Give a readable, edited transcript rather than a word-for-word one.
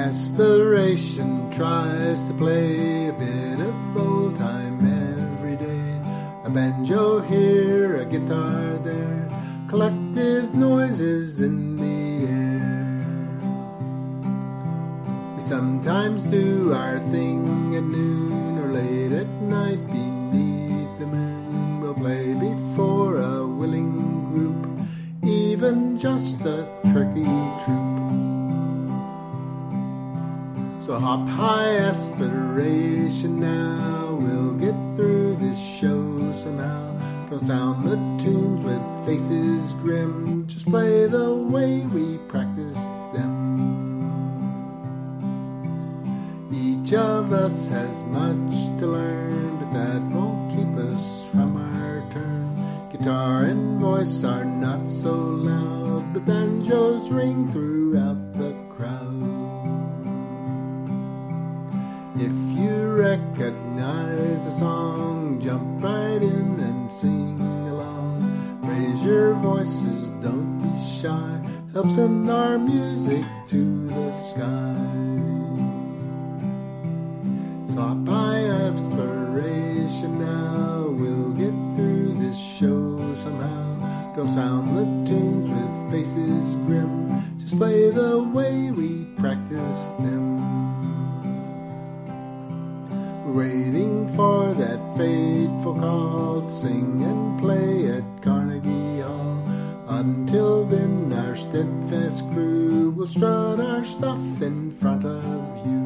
Aspiration tries to play a bit of old time every day. A banjo here, a guitar there, collective noises in the air. We sometimes do our thing at noon or late at night beneath the moon. We'll play before a willing group, even just a tricky troop. So hop high aspiration now, we'll get through this show somehow. Don't sound the tunes with faces grim, just play the way we practiced them. Each of us has much to learn, but that won't keep us from our turn. Guitar and voice are not so loud, but banjos ring throughout the crowd. If you recognize the song, jump right in and sing along. Raise your voices, don't be shy, help send our music to the sky. So hop high aspiration now, we'll get through this show somehow. Don't sound the tunes with faces grim, just play the way we practice them. Waiting for that fateful call to sing and play at Carnegie Hall. Until then our steadfast crew will strut our stuff in front of you.